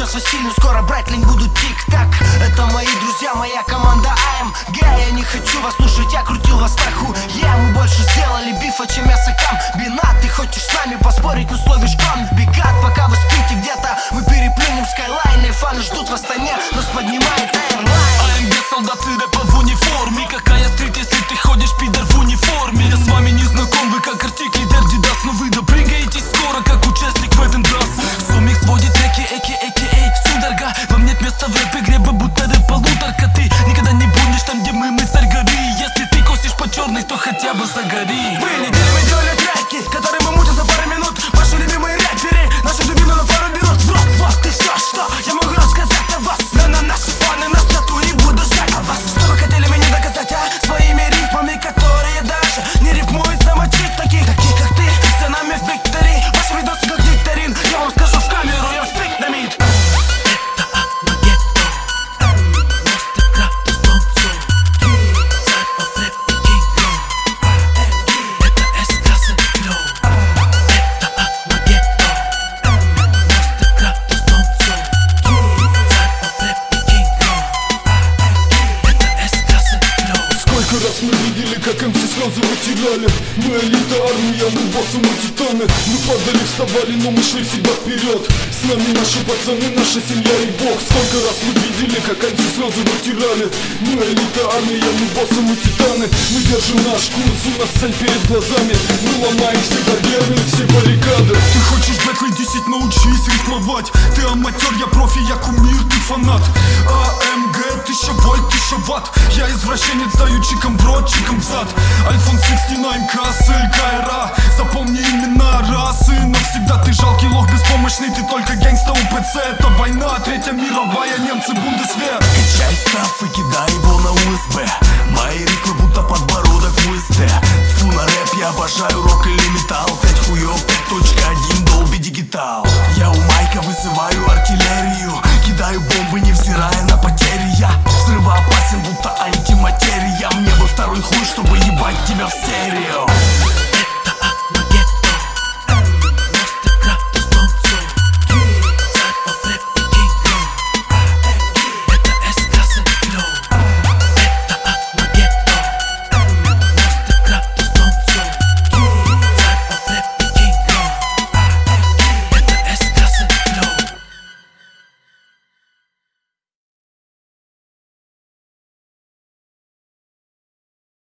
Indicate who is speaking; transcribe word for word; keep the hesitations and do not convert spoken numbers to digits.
Speaker 1: сейчас Василию, скоро брать лень буду тик-так. Это мои друзья, моя команда АМГ. Я не хочу вас слушать, я крутил вас страху. Я мы больше сделали бифа, чем я сакам. Бина, ты хочешь с нами поспорить, но словишь кам. Бегат, пока вы спите где-то, мы переплюнем скайлайны. Фаны ждут в Астане, нас поднимает Airline.
Speaker 2: АМГ, солдаты рэпа в униформе. Какая стрит, если ты ходишь, пидор, в униформе? Я с вами не знаком, вы как артикли Дерди Дас. Но вы допрыгаетесь скоро, как участник в этом драс. Сумик сводит эки, эки, эки, эй, судорога. Вам нет места в рэп-игре, будто рэп полуторка. Ты никогда не будешь там, где мы, мы царь горы. Если ты косишь по черной, то хотя бы загори.
Speaker 1: Вы неделями делали треки, которые мы мутим за пару минут. Ваши любимые рэперы, наши любимые на пару берут. Вот, вот и все, что я могу рассказать о вас. Но на наши фаны нас в натуре буду ждать от вас. Что вы хотели мне доказать, а? Своими рифмами, которые даже не рифмуют самочит. Таких, таких как ты, за нами в виктори. Ваши видосы как викторин, я вам скажу в камеру, я вспик на мид.
Speaker 3: Сколько раз мы видели, как эм си сразу потеряли. Мы элита, армия, мы боссы, мы титаны. Мы падали, вставали, но мы шли всегда вперед. С нами наши пацаны, наша семья и Бог. Сколько раз мы видели, как эм си сразу потеряли. Мы элита, армия, мы боссы, мы титаны. Мы держим наш курс, у нас цель перед глазами. Мы ломаем все барьеры, все баррикады.
Speaker 2: Ты хочешь бэтлы десять, научись рифмовать. Ты аматер, я профи, я кумир, ты фанат. АМГ, тысяча вольт, тысяча ватт. Я извращенец, даю чиком в рот, чиком в зад. Альфон шестьдесят девять, Кассель, Кайра. Запомни имена расы. Навсегда ты жалкий лох, беспомощный. Ты только гангста УПЦ. Это война, третья мировая, немцы, Бундесвер.
Speaker 4: Качай став и кидай его на УСБ. Мои рифмы будто подбородок в УСД. Фу на рэп, я обожаю рок или металл. Пять хуёв, пять точка один, Dolby Digital. Я у майка вызываю артиллерию. Кидаю бомбы, невзирая на потери. Я взрывоопасен, будто антиматерия. Мне бы второй хуй, чтобы ебать тебя в стерео.